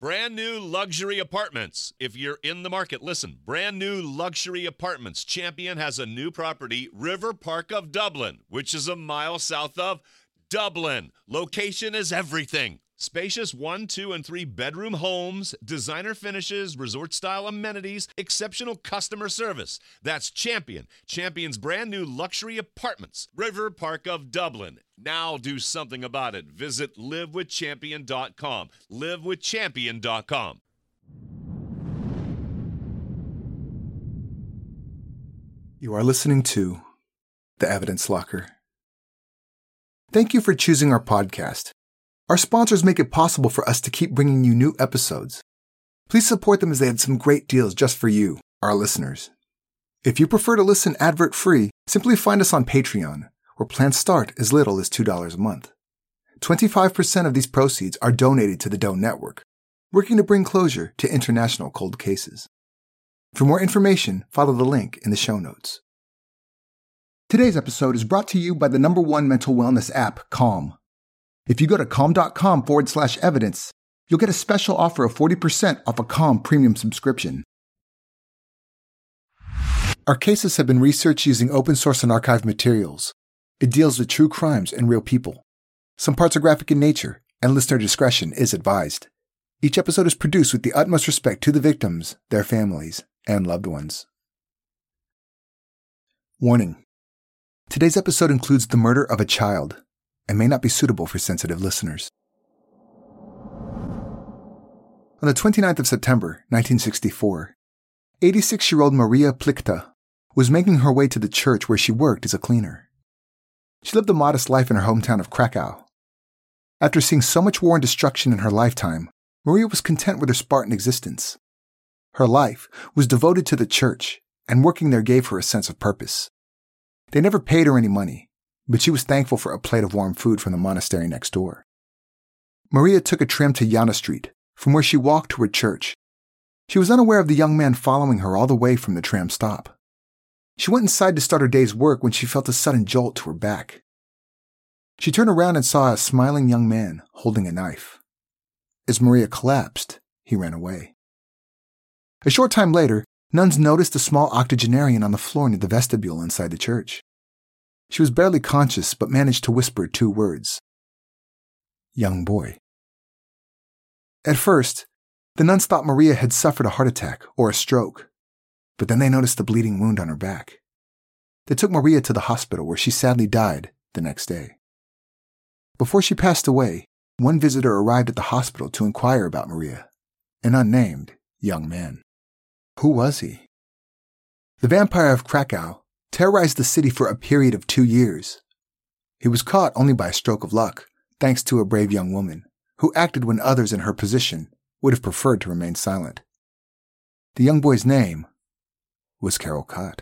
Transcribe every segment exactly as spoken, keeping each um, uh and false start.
Brand new luxury apartments. If you're in the market, listen. Brand new luxury apartments. Champion has a new property, River Park of Dublin, which is a mile south of Dublin. Location is everything. Spacious one, two, and three bedroom homes, designer finishes, resort-style amenities, exceptional customer service. That's Champion. Champion's brand new luxury apartments, River Park of Dublin. Now do something about it. Visit live with champion dot com. live with champion dot com. You are listening to The Evidence Locker. Thank you for choosing our podcast. Our sponsors make it possible for us to keep bringing you new episodes. Please support them as they have some great deals just for you, our listeners. If you prefer to listen advert-free, simply find us on Patreon, where plans start as little as two dollars a month. twenty-five percent of these proceeds are donated to the Doe Network, working to bring closure to international cold cases. For more information, follow the link in the show notes. Today's episode is brought to you by the number one mental wellness app, Calm. If you go to calm.com forward slash evidence, you'll get a special offer of forty percent off a Calm premium subscription. Our cases have been researched using open source and archived materials. It deals with true crimes and real people. Some parts are graphic in nature, and listener discretion is advised. Each episode is produced with the utmost respect to the victims, their families, and loved ones. Warning. Today's episode includes the murder of a child and may not be suitable for sensitive listeners. On the twenty-ninth of September, nineteen sixty-four, eighty-six-year-old Maria Plichta was making her way to the church where she worked as a cleaner. She lived a modest life in her hometown of Krakow. After seeing so much war and destruction in her lifetime, Maria was content with her Spartan existence. Her life was devoted to the church, and working there gave her a sense of purpose. They never paid her any money, but she was thankful for a plate of warm food from the monastery next door. Maria took a tram to Yana Street, from where she walked to her church. She was unaware of the young man following her all the way from the tram stop. She went inside to start her day's work when she felt a sudden jolt to her back. She turned around and saw a smiling young man holding a knife. As Maria collapsed, he ran away. A short time later, nuns noticed a small octogenarian on the floor near the vestibule inside the church. She was barely conscious, but managed to whisper two words. Young boy. At first, the nuns thought Maria had suffered a heart attack or a stroke, but then they noticed the bleeding wound on her back. They took Maria to the hospital, where she sadly died the next day. Before she passed away, one visitor arrived at the hospital to inquire about Maria, an unnamed young man. Who was he? The vampire of Krakow terrorized the city for a period of two years. He was caught only by a stroke of luck, thanks to a brave young woman who acted when others in her position would have preferred to remain silent. The young boy's name was Carol Cott.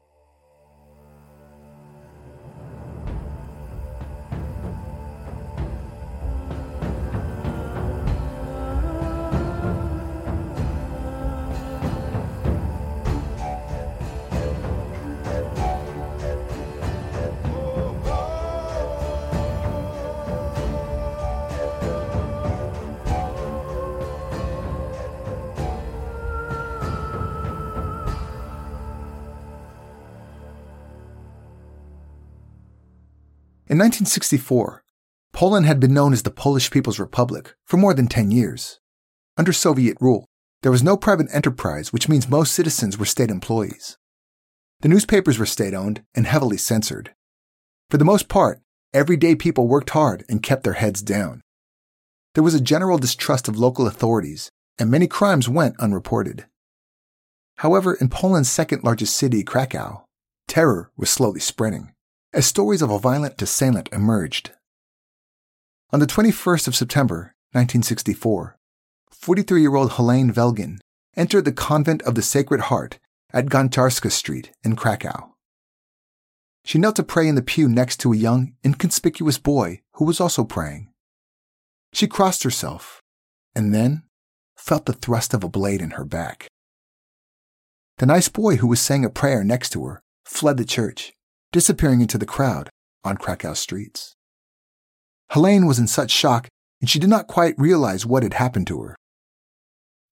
In nineteen sixty-four, Poland had been known as the Polish People's Republic for more than ten years. Under Soviet rule, there was no private enterprise, which means most citizens were state employees. The newspapers were state-owned and heavily censored. For the most part, everyday people worked hard and kept their heads down. There was a general distrust of local authorities, and many crimes went unreported. However, in Poland's second-largest city, Krakow, terror was slowly spreading, as stories of a violent assailant emerged. On the twenty-first of September, nineteen sixty-four, forty-three-year-old Helene Velgin entered the Convent of the Sacred Heart at Gonczarska Street in Krakow. She knelt to pray in the pew next to a young, inconspicuous boy who was also praying. She crossed herself, and then felt the thrust of a blade in her back. The nice boy who was saying a prayer next to her fled the church, disappearing into the crowd on Krakow streets. Helene was in such shock, and she did not quite realize what had happened to her.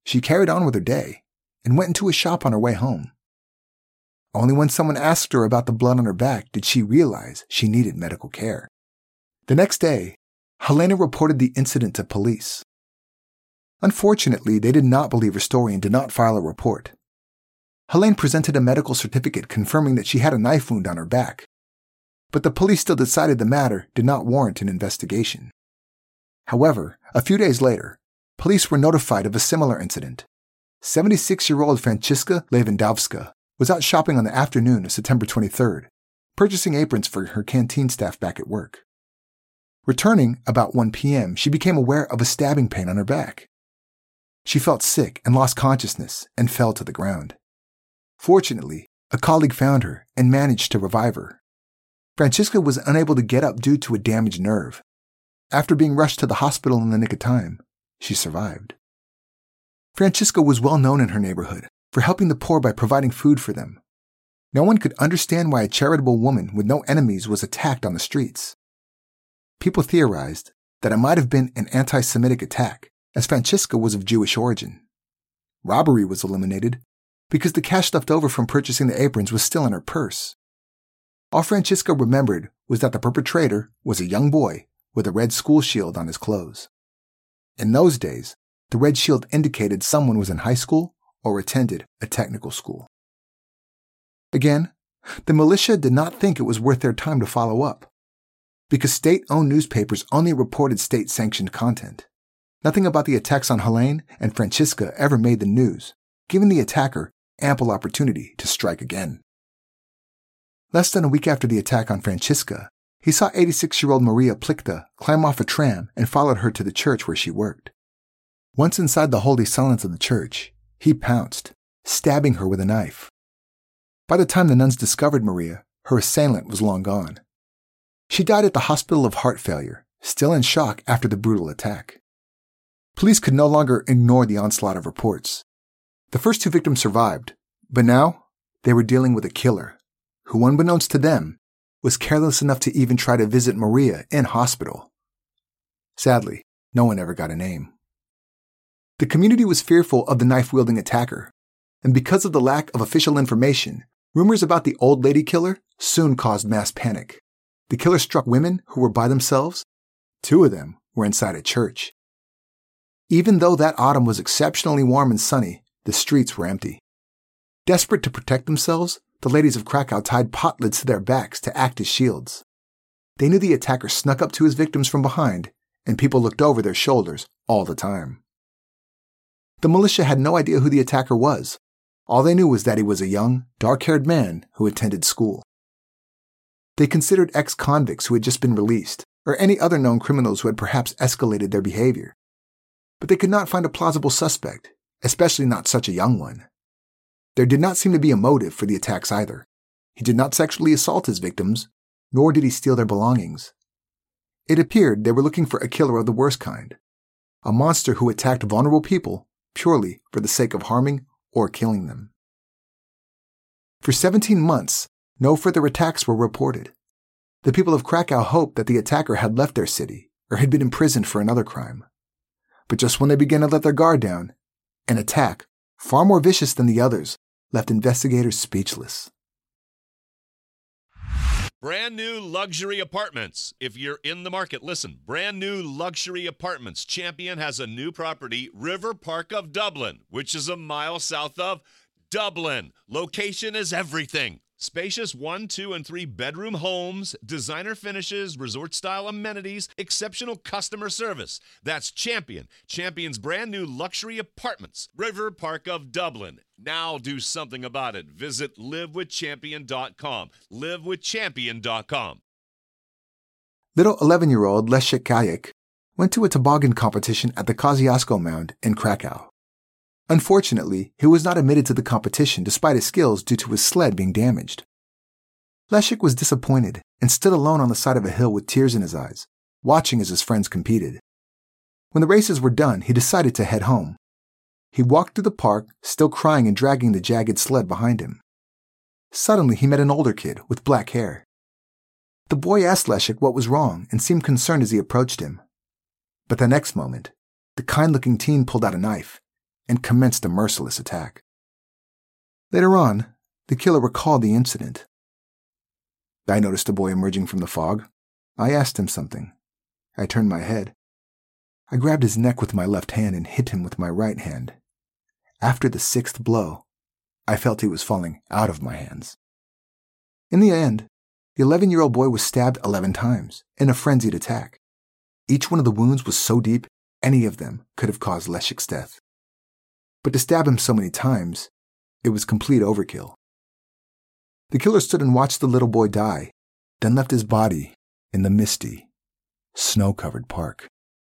she carried on with her day and went into a shop on her way home. Only when someone asked her about the blood on her back did she realize she needed medical care. The next day, Helena reported the incident to police. Unfortunately, they did not believe her story and did not file a report. Helene presented a medical certificate confirming that she had a knife wound on her back, but the police still decided the matter did not warrant an investigation. However, a few days later, police were notified of a similar incident. seventy-six-year-old Francisca Lewandowska was out shopping on the afternoon of September twenty-third, purchasing aprons for her canteen staff back at work. Returning about one p.m., she became aware of a stabbing pain on her back. She felt sick and lost consciousness and fell to the ground. Fortunately, a colleague found her and managed to revive her. Francisca was unable to get up due to a damaged nerve. After being rushed to the hospital in the nick of time, she survived. Francisca was well known in her neighborhood for helping the poor by providing food for them. No one could understand why a charitable woman with no enemies was attacked on the streets. People theorized that it might have been an anti-Semitic attack, as Francisca was of Jewish origin. Robbery was eliminated because the cash left over from purchasing the aprons was still in her purse. All Francisca remembered was that the perpetrator was a young boy with a red school shield on his clothes. In those days, the red shield indicated someone was in high school or attended a technical school. Again, the militia did not think it was worth their time to follow up, because state-owned newspapers only reported state-sanctioned content. Nothing about the attacks on Helene and Francisca ever made the news, giving the attacker ample opportunity to strike again. Less than a week after the attack on Francisca, he saw eighty-six-year-old Maria Plichta climb off a tram and followed her to the church where she worked. Once inside the holy silence of the church, he pounced, stabbing her with a knife. By the time the nuns discovered Maria, her assailant was long gone. She died at the hospital of heart failure, still in shock after the brutal attack. Police could no longer ignore the onslaught of reports. The first two victims survived, but now they were dealing with a killer who, unbeknownst to them, was careless enough to even try to visit Maria in hospital. Sadly, no one ever got a name. The community was fearful of the knife-wielding attacker, and because of the lack of official information, rumors about the old lady killer soon caused mass panic. The killer struck women who were by themselves. Two of them were inside a church. Even though that autumn was exceptionally warm and sunny, the streets were empty. Desperate to protect themselves, the ladies of Krakow tied pot lids to their backs to act as shields. They knew the attacker snuck up to his victims from behind, and people looked over their shoulders all the time. The militia had no idea who the attacker was. All they knew was that he was a young, dark-haired man who attended school. They considered ex-convicts who had just been released, or any other known criminals who had perhaps escalated their behavior. But they could not find a plausible suspect, especially not such a young one. There did not seem to be a motive for the attacks either. He did not sexually assault his victims, nor did he steal their belongings. It appeared they were looking for a killer of the worst kind, a monster who attacked vulnerable people purely for the sake of harming or killing them. For seventeen months, no further attacks were reported. The people of Krakow hoped that the attacker had left their city or had been imprisoned for another crime. But just when they began to let their guard down, an attack, far more vicious than the others, left investigators speechless. Brand new luxury apartments. If you're in the market, listen. Brand new luxury apartments. Champion has a new property, River Park of Dublin, which is a mile south of Dublin. Location is everything. Spacious one, two, and three bedroom homes, designer finishes, resort-style amenities, exceptional customer service. That's Champion. Champion's brand new luxury apartments, River Park of Dublin. Now do something about it. Visit live with champion dot com. live with champion dot com. Little eleven-year-old Leszek Kajek went to a toboggan competition at the Kosciuszko Mound in Krakow. Unfortunately, he was not admitted to the competition despite his skills due to his sled being damaged. Leszek was disappointed and stood alone on the side of a hill with tears in his eyes, watching as his friends competed. When the races were done, he decided to head home. He walked through the park, still crying and dragging the jagged sled behind him. Suddenly, he met an older kid with black hair. The boy asked Leszek what was wrong and seemed concerned as he approached him. But the next moment, the kind-looking teen pulled out a knife and commenced a merciless attack. Later on, the killer recalled the incident. I noticed a boy emerging from the fog. I asked him something. I turned my head. I grabbed his neck with my left hand and hit him with my right hand. After the sixth blow, I felt he was falling out of my hands. In the end, the eleven-year-old boy was stabbed eleven times in a frenzied attack. Each one of the wounds was so deep, any of them could have caused Leszek's death. But to stab him so many times, it was complete overkill. The killer stood and watched the little boy die, then left his body in the misty, snow-covered park.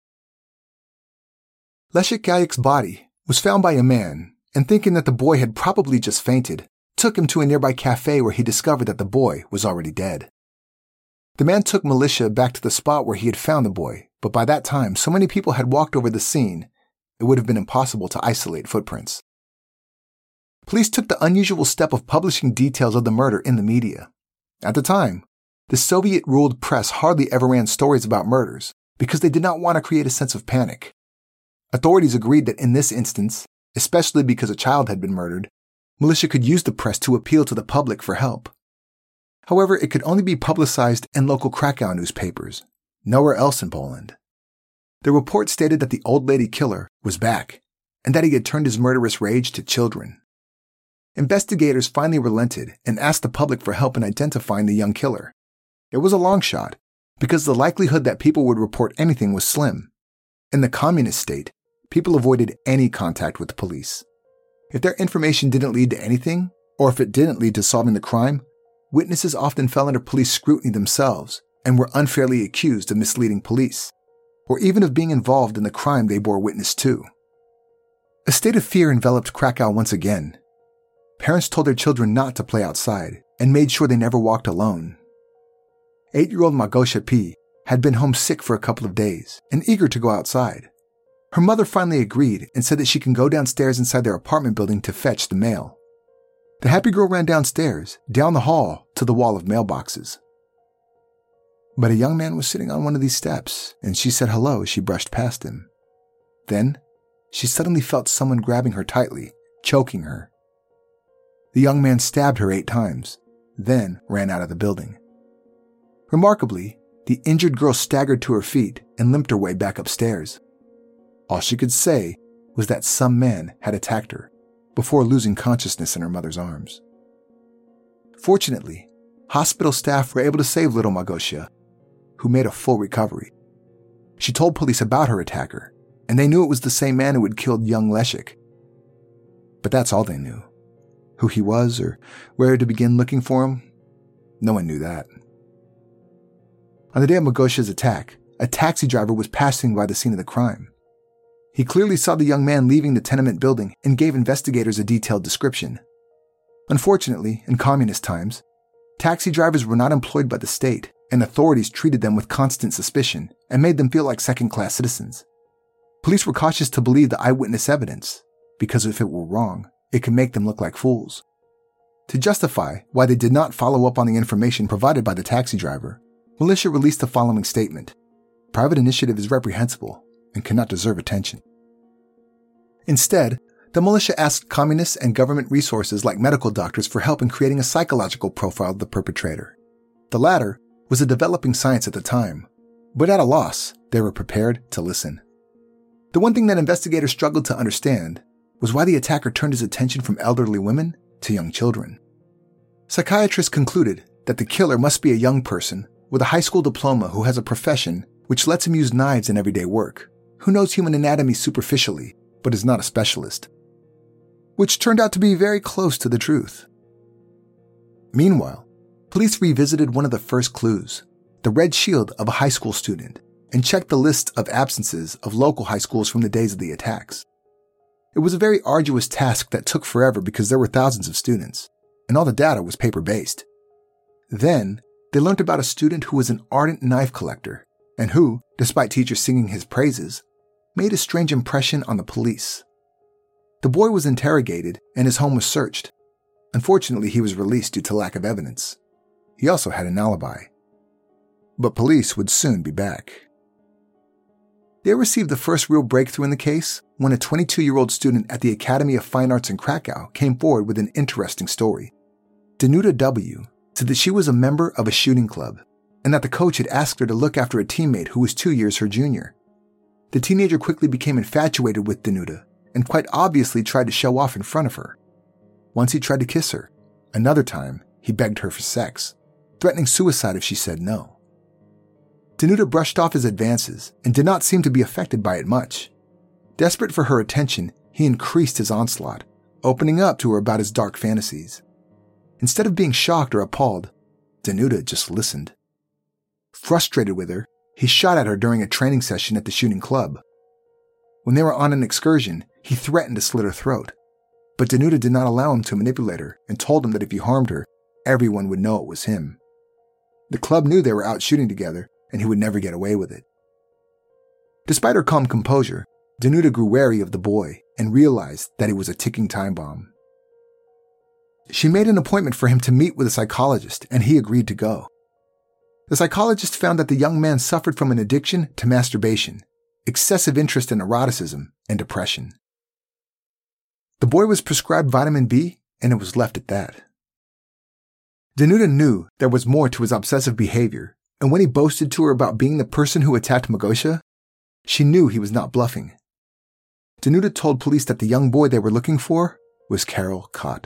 Leszek Gajek's body was found by a man, and thinking that the boy had probably just fainted, took him to a nearby cafe where he discovered that the boy was already dead. The man took militia back to the spot where he had found the boy, but by that time so many people had walked over the scene, it would have been impossible to isolate footprints. Police took the unusual step of publishing details of the murder in the media. At the time, the Soviet-ruled press hardly ever ran stories about murders because they did not want to create a sense of panic. Authorities agreed that in this instance, especially because a child had been murdered, militia could use the press to appeal to the public for help. However, it could only be publicized in local Krakow newspapers, nowhere else in Poland. The report stated that the old lady killer was back and that he had turned his murderous rage to children. Investigators finally relented and asked the public for help in identifying the young killer. It was a long shot, because the likelihood that people would report anything was slim. In the communist state, people avoided any contact with the police. If their information didn't lead to anything, or if it didn't lead to solving the crime, witnesses often fell under police scrutiny themselves and were unfairly accused of misleading police, or even of being involved in the crime they bore witness to. A state of fear enveloped Krakow once again. Parents told their children not to play outside and made sure they never walked alone. Eight-year-old Małgosia P. had been homesick for a couple of days and eager to go outside. Her mother finally agreed and said that she can go downstairs inside their apartment building to fetch the mail. The happy girl ran downstairs, down the hall, to the wall of mailboxes. But a young man was sitting on one of these steps, and she said hello as she brushed past him. Then, she suddenly felt someone grabbing her tightly, choking her. The young man stabbed her eight times, then ran out of the building. Remarkably, the injured girl staggered to her feet and limped her way back upstairs. All she could say was that some man had attacked her, before losing consciousness in her mother's arms. Fortunately, hospital staff were able to save little Małgosia, who made a full recovery. She told police about her attacker, and they knew it was the same man who had killed young Leszek. But that's all they knew. Who he was or where to begin looking for him, no one knew that. On the day of Małgosia's attack, a taxi driver was passing by the scene of the crime. He clearly saw the young man leaving the tenement building and gave investigators a detailed description. Unfortunately, in communist times, taxi drivers were not employed by the state, and authorities treated them with constant suspicion and made them feel like second-class citizens. Police were cautious to believe the eyewitness evidence, because if it were wrong, it could make them look like fools. To justify why they did not follow up on the information provided by the taxi driver, militia released the following statement: "Private initiative is reprehensible and cannot deserve attention." Instead, the militia asked communists and government resources like medical doctors for help in creating a psychological profile of the perpetrator. The latter was a developing science at the time, but at a loss, they were prepared to listen. The one thing that investigators struggled to understand was why the attacker turned his attention from elderly women to young children. Psychiatrists concluded that the killer must be a young person with a high school diploma who has a profession which lets him use knives in everyday work, who knows human anatomy superficially, but is not a specialist. Which turned out to be very close to the truth. Meanwhile, police revisited one of the first clues, the red shield of a high school student, and checked the list of absences of local high schools from the days of the attacks. It was a very arduous task that took forever because there were thousands of students, and all the data was paper-based. Then, they learned about a student who was an ardent knife collector, and who, despite teachers singing his praises, made a strange impression on the police. The boy was interrogated and his home was searched. Unfortunately, he was released due to lack of evidence. He also had an alibi. But police would soon be back. They received the first real breakthrough in the case when a twenty-two-year-old student at the Academy of Fine Arts in Krakow came forward with an interesting story. Danuta W. said that she was a member of a shooting club and that the coach had asked her to look after a teammate who was two years her junior. The teenager quickly became infatuated with Danuta and quite obviously tried to show off in front of her. Once he tried to kiss her. Another time, he begged her for sex, threatening suicide if she said no. Danuta brushed off his advances and did not seem to be affected by it much. Desperate for her attention, he increased his onslaught, opening up to her about his dark fantasies. Instead of being shocked or appalled, Danuta just listened. Frustrated with her, he shot at her during a training session at the shooting club. When they were on an excursion, he threatened to slit her throat. But Danuta did not allow him to manipulate her and told him that if he harmed her, everyone would know it was him. The club knew they were out shooting together and he would never get away with it. Despite her calm composure, Danuta grew wary of the boy and realized that he was a ticking time bomb. She made an appointment for him to meet with a psychologist and he agreed to go. The psychologist found that the young man suffered from an addiction to masturbation, excessive interest in eroticism, and depression. The boy was prescribed vitamin B, and it was left at that. Danuta knew there was more to his obsessive behavior, and when he boasted to her about being the person who attacked Magosha, she knew he was not bluffing. Danuta told police that the young boy they were looking for was Karol Kot.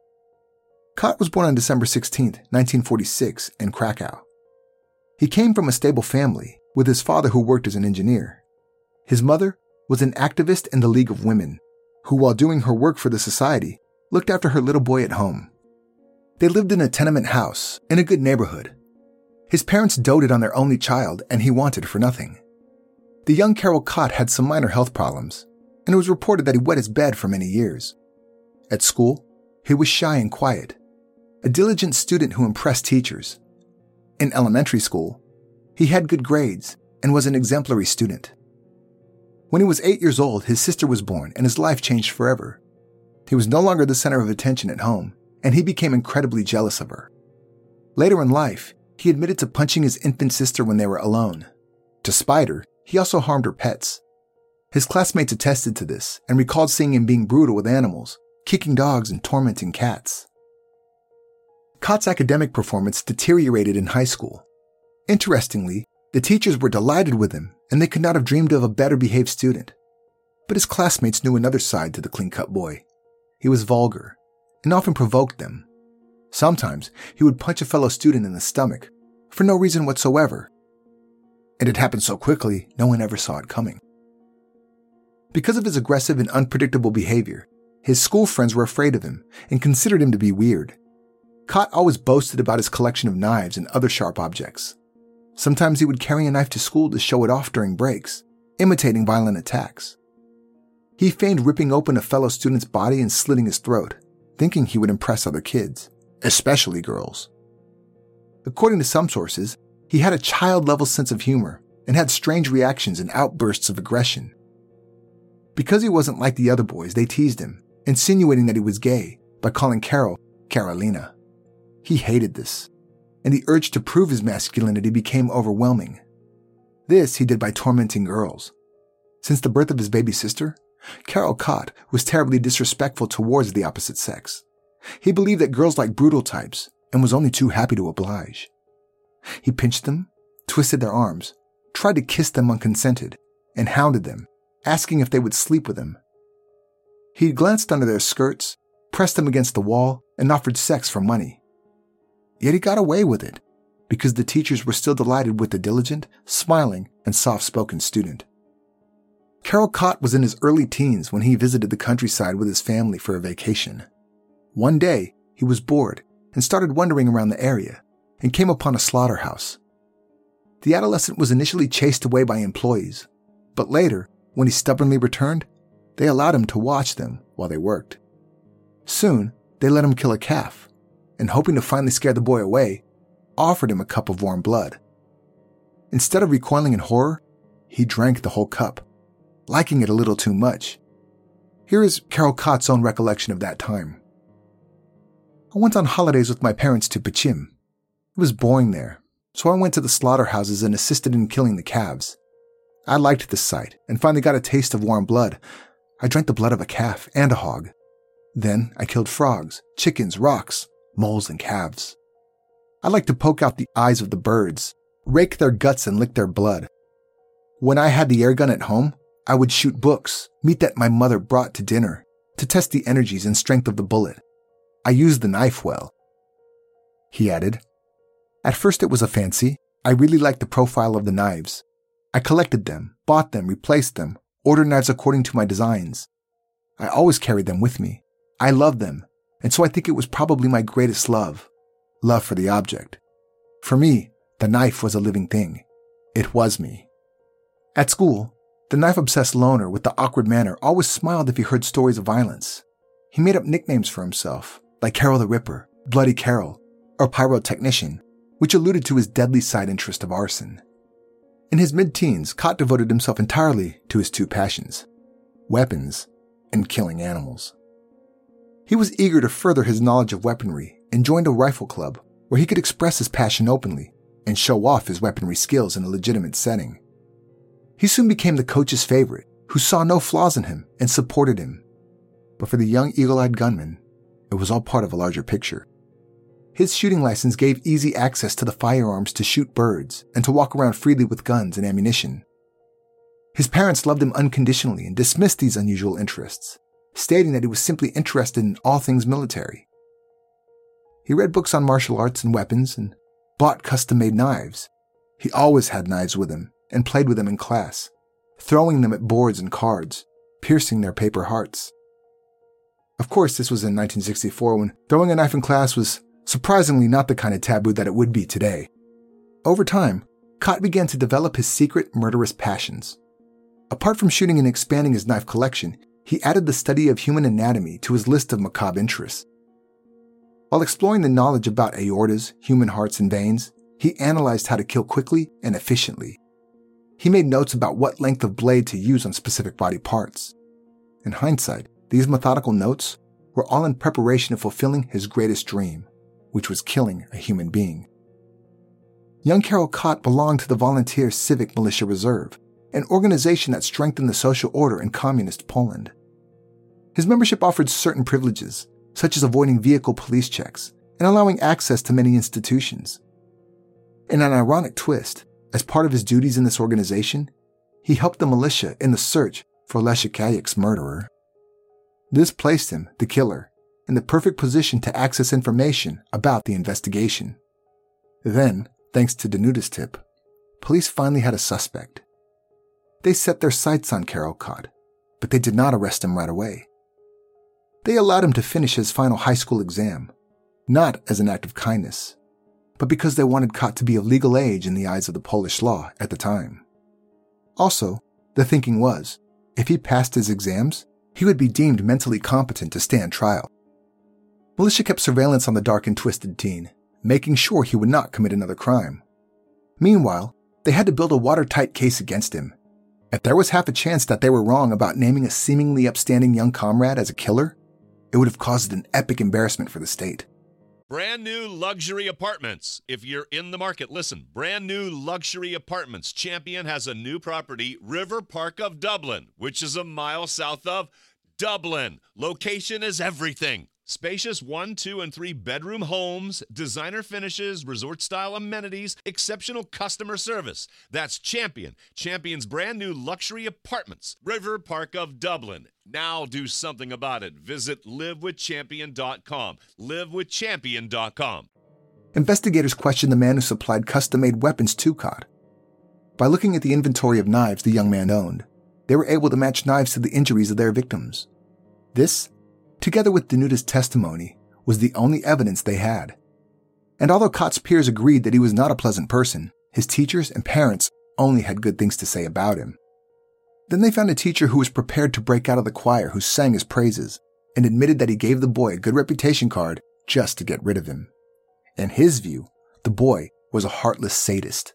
Kot was born on December sixteenth, nineteen forty-six, in Krakow. He came from a stable family, with his father who worked as an engineer. His mother was an activist in the League of Women, who while doing her work for the society, looked after her little boy at home. They lived in a tenement house, in a good neighborhood. His parents doted on their only child, and he wanted for nothing. The young Karol Kot had some minor health problems, and it was reported that he wet his bed for many years. At school, he was shy and quiet, a diligent student who impressed teachers. In elementary school, he had good grades and was an exemplary student. When he was eight years old, his sister was born and his life changed forever. He was no longer the center of attention at home, and he became incredibly jealous of her. Later in life, he admitted to punching his infant sister when they were alone. To spite her, he also harmed her pets. His classmates attested to this and recalled seeing him being brutal with animals, kicking dogs and tormenting cats. Kot's academic performance deteriorated in high school. Interestingly, the teachers were delighted with him, and they could not have dreamed of a better-behaved student. But his classmates knew another side to the clean-cut boy. He was vulgar, and often provoked them. Sometimes he would punch a fellow student in the stomach, for no reason whatsoever. And it happened so quickly, no one ever saw it coming. Because of his aggressive and unpredictable behavior, his school friends were afraid of him and considered him to be weird. Kot always boasted about his collection of knives and other sharp objects. Sometimes he would carry a knife to school to show it off during breaks, imitating violent attacks. He feigned ripping open a fellow student's body and slitting his throat, thinking he would impress other kids, especially girls. According to some sources, he had a child-level sense of humor and had strange reactions and outbursts of aggression. Because he wasn't like the other boys, they teased him, insinuating that he was gay by calling Karol Karolina. He hated this, and the urge to prove his masculinity became overwhelming. This he did by tormenting girls. Since the birth of his baby sister, Karol Kot was terribly disrespectful towards the opposite sex. He believed that girls liked brutal types and was only too happy to oblige. He pinched them, twisted their arms, tried to kiss them unconsented, and hounded them, asking if they would sleep with him. He glanced under their skirts, pressed them against the wall, and offered sex for money. Yet he got away with it, because the teachers were still delighted with the diligent, smiling, and soft-spoken student. Karol Kot was in his early teens when he visited the countryside with his family for a vacation. One day, he was bored and started wandering around the area and came upon a slaughterhouse. The adolescent was initially chased away by employees, but later, when he stubbornly returned, they allowed him to watch them while they worked. Soon, they let him kill a calf, and hoping to finally scare the boy away, offered him a cup of warm blood. Instead of recoiling in horror, he drank the whole cup, liking it a little too much. Here is Karol Kot's own recollection of that time. I went on holidays with my parents to Pachim. It was boring there, so I went to the slaughterhouses and assisted in killing the calves. I liked the sight and finally got a taste of warm blood. I drank the blood of a calf and a hog. Then I killed frogs, chickens, rocks, moles, and calves. I liked to poke out the eyes of the birds, rake their guts and lick their blood. When I had the air gun at home, I would shoot books, meat that my mother brought to dinner, to test the energies and strength of the bullet. I used the knife well. He added, "At first it was a fancy. I really liked the profile of the knives. I collected them, bought them, replaced them, ordered knives according to my designs. I always carried them with me. I loved them, and so I think it was probably my greatest love, love for the object. For me, the knife was a living thing. It was me." At school, the knife-obsessed loner with the awkward manner always smiled if he heard stories of violence. He made up nicknames for himself, like Carol the Ripper, Bloody Carol, or Pyrotechnician, which alluded to his deadly side interest of arson. In his mid-teens, Cott devoted himself entirely to his two passions, weapons and killing animals. He was eager to further his knowledge of weaponry and joined a rifle club where he could express his passion openly and show off his weaponry skills in a legitimate setting. He soon became the coach's favorite, who saw no flaws in him and supported him. But for the young eagle-eyed gunman, it was all part of a larger picture. His shooting license gave easy access to the firearms to shoot birds and to walk around freely with guns and ammunition. His parents loved him unconditionally and dismissed these unusual interests, stating that he was simply interested in all things military. He read books on martial arts and weapons and bought custom-made knives. He always had knives with him and played with them in class, throwing them at boards and cards, piercing their paper hearts. Of course, this was in nineteen sixty-four when throwing a knife in class was surprisingly not the kind of taboo that it would be today. Over time, Cott began to develop his secret murderous passions. Apart from shooting and expanding his knife collection, he added the study of human anatomy to his list of macabre interests. While exploring the knowledge about aortas, human hearts, and veins, he analyzed how to kill quickly and efficiently. He made notes about what length of blade to use on specific body parts. In hindsight, these methodical notes were all in preparation of fulfilling his greatest dream, which was killing a human being. Young Carol Cott belonged to the Volunteer Civic Militia Reserve, an organization that strengthened the social order in communist Poland. His membership offered certain privileges, such as avoiding vehicle police checks and allowing access to many institutions. In an ironic twist, as part of his duties in this organization, he helped the militia in the search for Leszek Kajik's murderer. This placed him, the killer, in the perfect position to access information about the investigation. Then, thanks to Danuta's tip, police finally had a suspect. They set their sights on Carol Cott, but they did not arrest him right away. They allowed him to finish his final high school exam, not as an act of kindness, but because they wanted Cott to be of legal age in the eyes of the Polish law at the time. Also, the thinking was, if he passed his exams, he would be deemed mentally competent to stand trial. Militia kept surveillance on the dark and twisted teen, making sure he would not commit another crime. Meanwhile, they had to build a watertight case against him. If there was half a chance that they were wrong about naming a seemingly upstanding young comrade as a killer, it would have caused an epic embarrassment for the state. Brand new luxury apartments. If you're in the market, listen. Brand new luxury apartments. Champion has a new property, River Park of Dublin, which is a mile south of Dublin. Location is everything. Spacious one, two, and three bedroom homes, designer finishes, resort-style amenities, exceptional customer service. That's Champion. Champion's brand new luxury apartments, River Park of Dublin. Now do something about it. Visit live with champion dot com. live with champion dot com. Investigators questioned the man who supplied custom-made weapons to Cott. By looking at the inventory of knives the young man owned, they were able to match knives to the injuries of their victims. This, together with Danuta's testimony, was the only evidence they had. And although Cott's peers agreed that he was not a pleasant person, his teachers and parents only had good things to say about him. Then they found a teacher who was prepared to break out of the choir who sang his praises and admitted that he gave the boy a good reputation card just to get rid of him. In his view, the boy was a heartless sadist.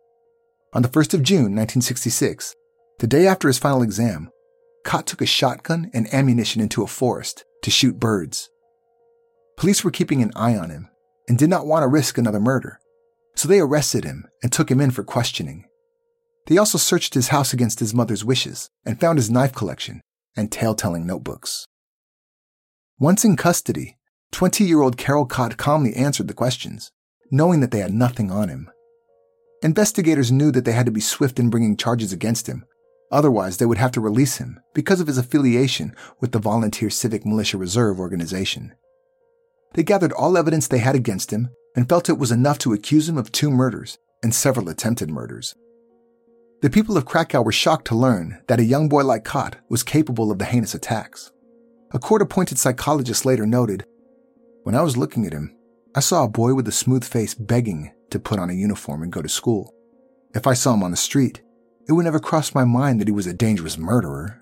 On the first of June, nineteen sixty-six, the day after his final exam, Cott took a shotgun and ammunition into a forest to shoot birds. Police were keeping an eye on him and did not want to risk another murder, so they arrested him and took him in for questioning. They also searched his house against his mother's wishes and found his knife collection and tale-telling notebooks. Once in custody, twenty-year-old Carol Cott calmly answered the questions, knowing that they had nothing on him. Investigators knew that they had to be swift in bringing charges against him, otherwise they would have to release him because of his affiliation with the Volunteer Civic Militia Reserve organization. They gathered all evidence they had against him and felt it was enough to accuse him of two murders and several attempted murders. The people of Krakow were shocked to learn that a young boy like Cott was capable of the heinous attacks. A court-appointed psychologist later noted, "When I was looking at him, I saw a boy with a smooth face begging to put on a uniform and go to school. If I saw him on the street, it would never cross my mind that he was a dangerous murderer."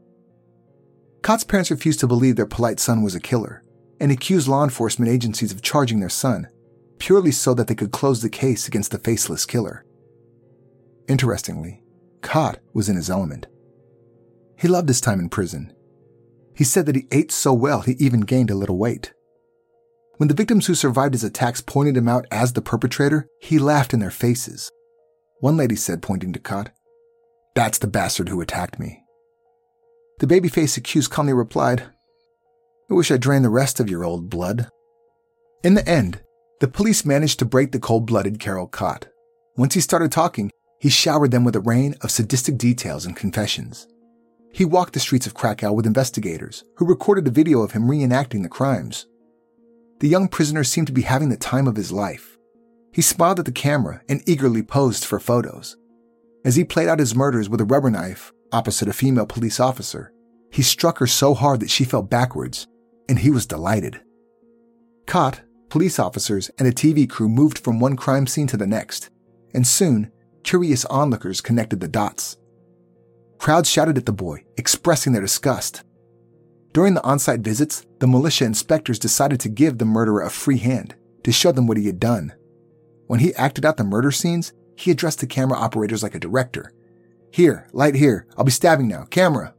Cott's parents refused to believe their polite son was a killer and accused law enforcement agencies of charging their son, purely so that they could close the case against the faceless killer. Interestingly, Cott was in his element. He loved his time in prison. He said that he ate so well he even gained a little weight. When the victims who survived his attacks pointed him out as the perpetrator, he laughed in their faces. One lady said, pointing to Cott, "That's the bastard who attacked me." The baby-faced accused calmly replied, "I wish I drained the rest of your old blood." In the end, the police managed to break the cold-blooded Carol Cott. Once he started talking, he showered them with a rain of sadistic details and confessions. He walked the streets of Krakow with investigators, who recorded a video of him reenacting the crimes. The young prisoner seemed to be having the time of his life. He smiled at the camera and eagerly posed for photos. As he played out his murders with a rubber knife opposite a female police officer, he struck her so hard that she fell backwards, and he was delighted. Cott, police officers, and a T V crew moved from one crime scene to the next, and soon, curious onlookers connected the dots. Crowds shouted at the boy, expressing their disgust. During the on-site visits, the militia inspectors decided to give the murderer a free hand to show them what he had done. When he acted out the murder scenes, he addressed the camera operators like a director. "Here, light here, I'll be stabbing now, camera."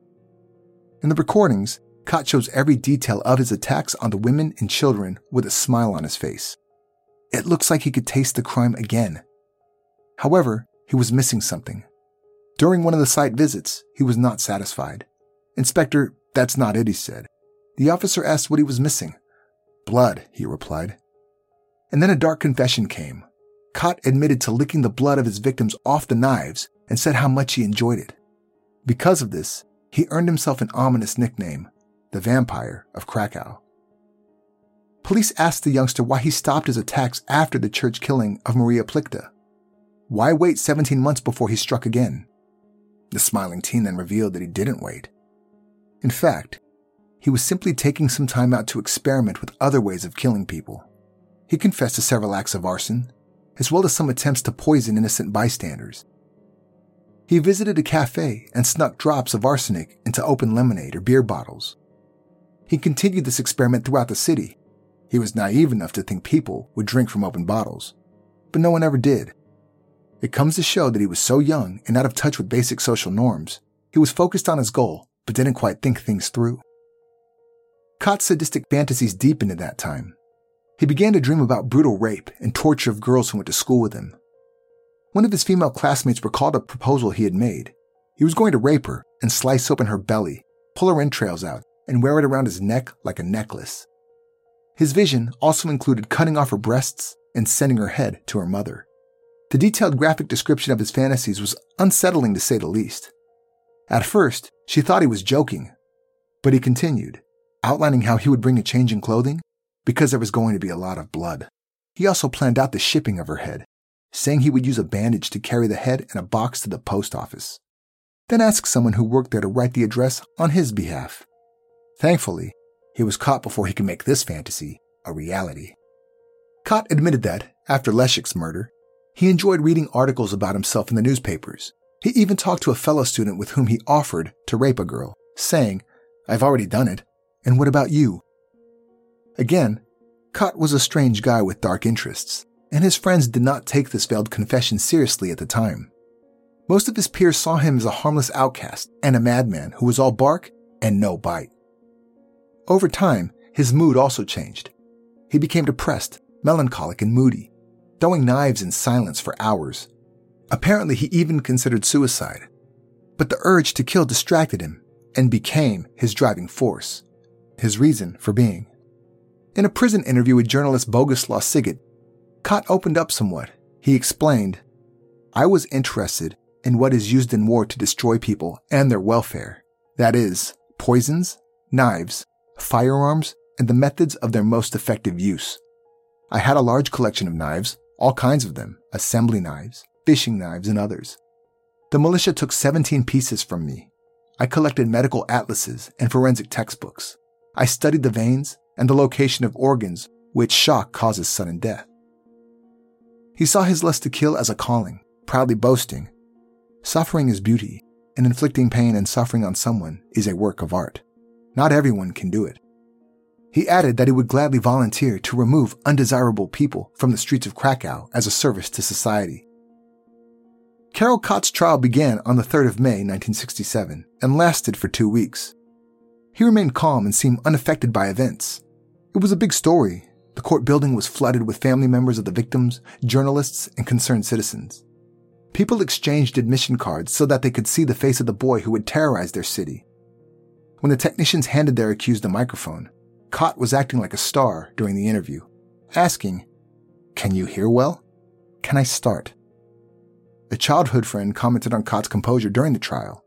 In the recordings, Cott shows every detail of his attacks on the women and children with a smile on his face. It looks like he could taste the crime again. However, he was missing something. During one of the site visits, he was not satisfied. "Inspector, that's not it," he said. The officer asked what he was missing. "Blood," he replied. And then a dark confession came. Cott admitted to licking the blood of his victims off the knives and said how much he enjoyed it. Because of this, he earned himself an ominous nickname, the Vampire of Krakow. Police asked the youngster why he stopped his attacks after the church killing of Maria Plichta. Why wait seventeen months before he struck again? The smiling teen then revealed that he didn't wait. In fact, he was simply taking some time out to experiment with other ways of killing people. He confessed to several acts of arson, as well as some attempts to poison innocent bystanders. He visited a cafe and snuck drops of arsenic into open lemonade or beer bottles. He continued this experiment throughout the city. He was naive enough to think people would drink from open bottles, but no one ever did. It comes to show that he was so young and out of touch with basic social norms. He was focused on his goal, but didn't quite think things through. Cott's sadistic fantasies deepened at that time. He began to dream about brutal rape and torture of girls who went to school with him. One of his female classmates recalled a proposal he had made. He was going to rape her and slice open her belly, pull her entrails out, and wear it around his neck like a necklace. His vision also included cutting off her breasts and sending her head to her mother. The detailed graphic description of his fantasies was unsettling to say the least. At first, she thought he was joking, but he continued, outlining how he would bring a change in clothing because there was going to be a lot of blood. He also planned out the shipping of her head, saying he would use a bandage to carry the head in a box to the post office, then ask someone who worked there to write the address on his behalf. Thankfully, he was caught before he could make this fantasy a reality. Cott admitted that, after Leszek's murder, he enjoyed reading articles about himself in the newspapers. He even talked to a fellow student with whom he offered to rape a girl, saying, "I've already done it, and what about you?" Again, Cott was a strange guy with dark interests, and his friends did not take this veiled confession seriously at the time. Most of his peers saw him as a harmless outcast and a madman who was all bark and no bite. Over time, his mood also changed. He became depressed, melancholic, and moody, throwing knives in silence for hours. Apparently, he even considered suicide. But the urge to kill distracted him and became his driving force, his reason for being. In a prison interview with journalist Boguslaw Siget, Kot opened up somewhat. He explained, "I was interested in what is used in war to destroy people and their welfare. That is, poisons, knives, firearms, and the methods of their most effective use. I had a large collection of knives, all kinds of them, assembly knives, fishing knives, and others. The militia took seventeen pieces from me. I collected medical atlases and forensic textbooks. I studied the veins and the location of organs which shock causes sudden death." He saw his lust to kill as a calling, proudly boasting, "Suffering is beauty, and inflicting pain and suffering on someone is a work of art. Not everyone can do it." He added that he would gladly volunteer to remove undesirable people from the streets of Krakow as a service to society. Karol Kot's trial began on the third of May nineteen sixty-seven and lasted for two weeks. He remained calm and seemed unaffected by events. It was a big story. The court building was flooded with family members of the victims, journalists, and concerned citizens. People exchanged admission cards so that they could see the face of the boy who had terrorized their city. When the technicians handed their accused a microphone, Kot was acting like a star during the interview, asking, "Can you hear well? Can I start?" A childhood friend commented on Kot's composure during the trial.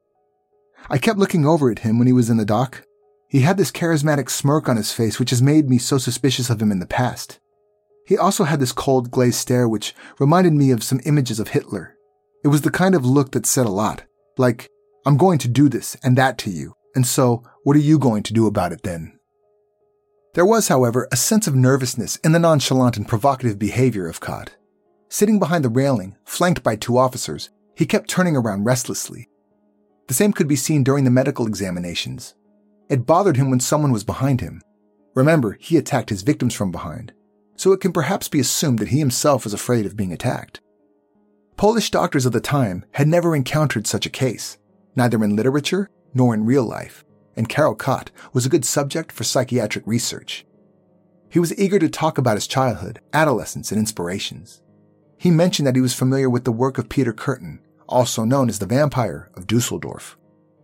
"I kept looking over at him when he was in the dock. He had this charismatic smirk on his face which has made me so suspicious of him in the past. He also had this cold, glazed stare which reminded me of some images of Hitler. It was the kind of look that said a lot, like, 'I'm going to do this and that to you, and so what are you going to do about it then?'" There was, however, a sense of nervousness in the nonchalant and provocative behavior of Kot. Sitting behind the railing, flanked by two officers, he kept turning around restlessly. The same could be seen during the medical examinations. It bothered him when someone was behind him. Remember, he attacked his victims from behind, so it can perhaps be assumed that he himself was afraid of being attacked. Polish doctors of the time had never encountered such a case, neither in literature nor in real life, and Karol Kot was a good subject for psychiatric research. He was eager to talk about his childhood, adolescence, and inspirations. He mentioned that he was familiar with the work of Peter Kürten, also known as the Vampire of Dusseldorf.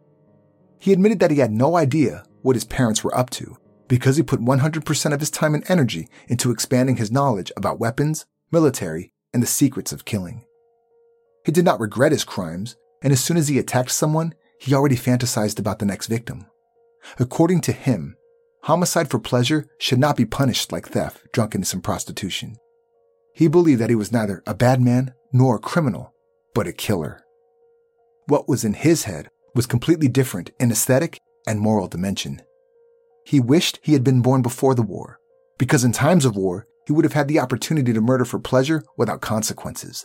He admitted that he had no idea what his parents were up to, because he put one hundred percent of his time and energy into expanding his knowledge about weapons, military, and the secrets of killing. He did not regret his crimes, and as soon as he attacked someone, he already fantasized about the next victim. According to him, homicide for pleasure should not be punished like theft, drunkenness, and prostitution. He believed that he was neither a bad man nor a criminal, but a killer. What was in his head was completely different in aesthetic and moral dimension. He wished he had been born before the war, because in times of war, he would have had the opportunity to murder for pleasure without consequences.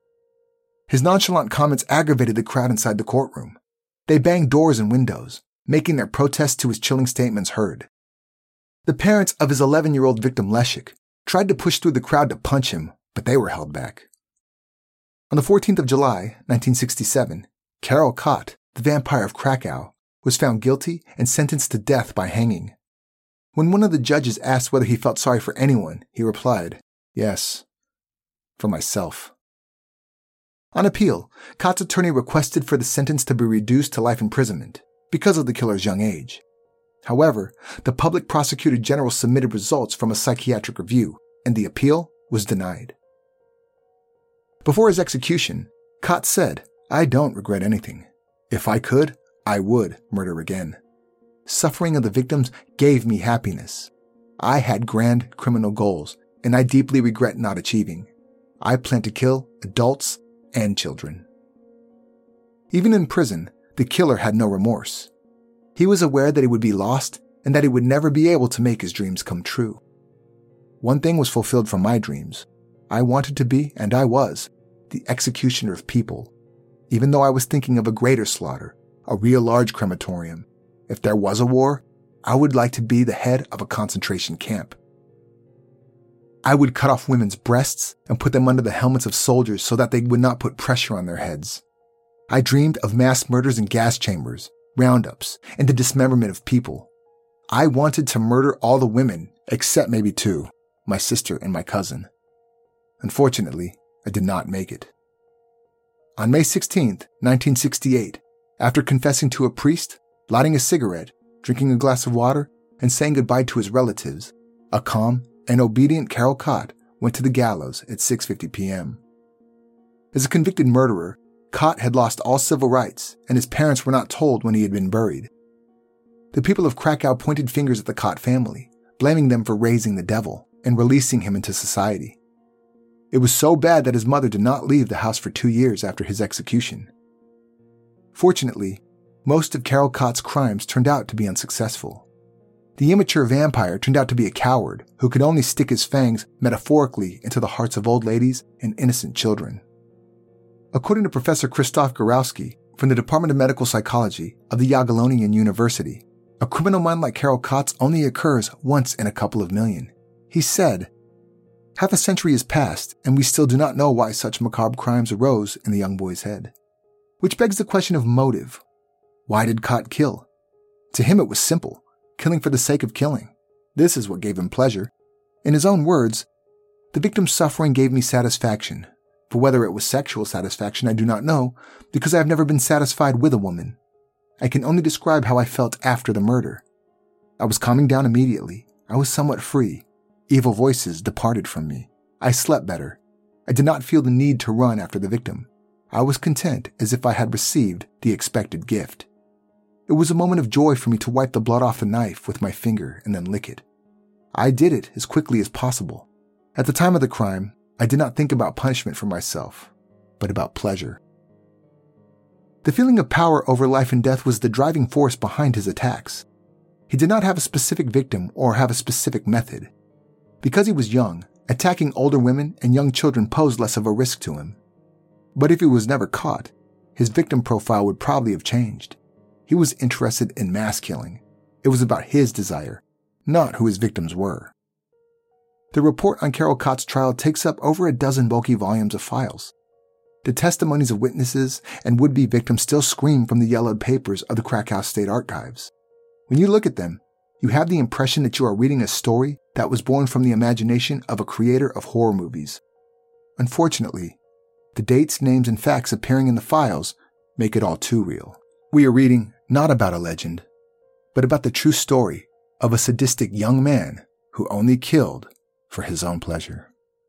His nonchalant comments aggravated the crowd inside the courtroom. They banged doors and windows, making their protests to his chilling statements heard. The parents of his eleven-year-old victim Leszek tried to push through the crowd to punch him, but they were held back. On the fourteenth of July, nineteen sixty-seven, Karol Kot, the Vampire of Krakow, was found guilty and sentenced to death by hanging. When one of the judges asked whether he felt sorry for anyone, he replied, "Yes, for myself." On appeal, Kot's attorney requested for the sentence to be reduced to life imprisonment because of the killer's young age. However, the public prosecutor general submitted results from a psychiatric review, and the appeal was denied. Before his execution, Kot said, "I don't regret anything. If I could, I would murder again. Suffering of the victims gave me happiness. I had grand criminal goals, and I deeply regret not achieving. I plan to kill adults and children." Even in prison, the killer had no remorse. He was aware that he would be lost and that he would never be able to make his dreams come true. One thing was fulfilled from my dreams. I wanted to be, and I was, the executioner of people, even though I was thinking of a greater slaughter, a real large crematorium. If there was a war, I would like to be the head of a concentration camp. I would cut off women's breasts and put them under the helmets of soldiers so that they would not put pressure on their heads. I dreamed of mass murders in gas chambers, roundups, and the dismemberment of people. I wanted to murder all the women, except maybe two, my sister and my cousin. Unfortunately, I did not make it. On May sixteenth, nineteen sixty-eight, after confessing to a priest, lighting a cigarette, drinking a glass of water, and saying goodbye to his relatives, a calm and obedient Carol Cott went to the gallows at six fifty p.m. As a convicted murderer, Cott had lost all civil rights, and his parents were not told when he had been buried. The people of Krakow pointed fingers at the Cott family, blaming them for raising the devil and releasing him into society. It was so bad that his mother did not leave the house for two years after his execution. Fortunately, most of Carol Cott's crimes turned out to be unsuccessful. The immature vampire turned out to be a coward who could only stick his fangs metaphorically into the hearts of old ladies and innocent children. According to Professor Krzysztof Gorowski from the Department of Medical Psychology of the Jagiellonian University, a criminal mind like Carol Cott's only occurs once in a couple of million. He said, "Half a century has passed, and we still do not know why such macabre crimes arose in the young boy's head." Which begs the question of motive. Why did Cott kill? To him it was simple, killing for the sake of killing. This is what gave him pleasure. In his own words, "The victim's suffering gave me satisfaction. For whether it was sexual satisfaction I do not know, because I have never been satisfied with a woman. I can only describe how I felt after the murder. I was calming down immediately. I was somewhat free. Evil voices departed from me. I slept better. I did not feel the need to run after the victim. I was content as if I had received the expected gift. It was a moment of joy for me to wipe the blood off the knife with my finger and then lick it. I did it as quickly as possible. At the time of the crime, I did not think about punishment for myself, but about pleasure." The feeling of power over life and death was the driving force behind his attacks. He did not have a specific victim or have a specific method. Because he was young, attacking older women and young children posed less of a risk to him. But if he was never caught, his victim profile would probably have changed. He was interested in mass killing. It was about his desire, not who his victims were. The report on Carol Cott's trial takes up over a dozen bulky volumes of files. The testimonies of witnesses and would-be victims still scream from the yellowed papers of the Krakow State Archives. When you look at them, you have the impression that you are reading a story that was born from the imagination of a creator of horror movies. Unfortunately, the dates, names, and facts appearing in the files make it all too real. We are reading not about a legend, but about the true story of a sadistic young man who only killed for his own pleasure.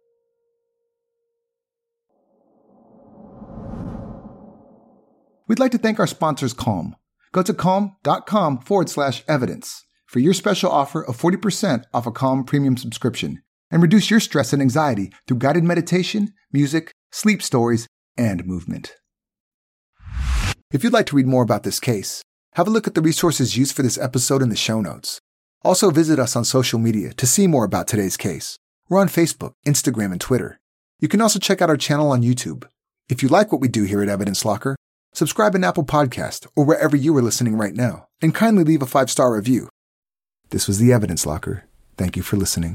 We'd like to thank our sponsors, Calm. Go to calm.com forward slash evidence for your special offer of forty percent off a Calm premium subscription and reduce your stress and anxiety through guided meditation, music, sleep stories, and movement. If you'd like to read more about this case, have a look at the resources used for this episode in the show notes. Also visit us on social media to see more about today's case. We're on Facebook, Instagram, and Twitter. You can also check out our channel on YouTube. If you like what we do here at Evidence Locker, subscribe in Apple Podcast or wherever you are listening right now, and kindly leave a five-star review. This was the Evidence Locker. Thank you for listening.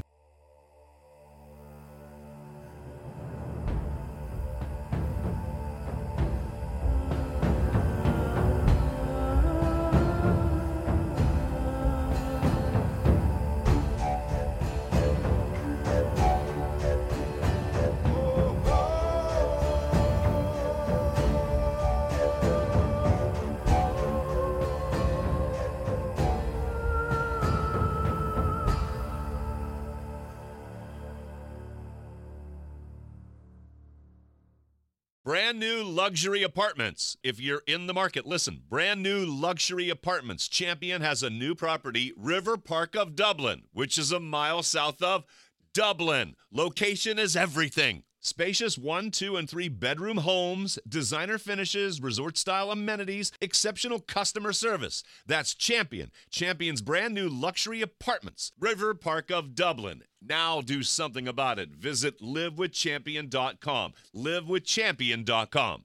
Brand new luxury apartments. If you're in the market, listen. Brand new luxury apartments. Champion has a new property, River Park of Dublin, which is a mile south of Dublin. Location is everything. Spacious one, two, and three bedroom homes, designer finishes, resort-style amenities, exceptional customer service. That's Champion. Champion's brand new luxury apartments, River Park of Dublin. Now do something about it. Visit live with champion dot com. live with champion dot com.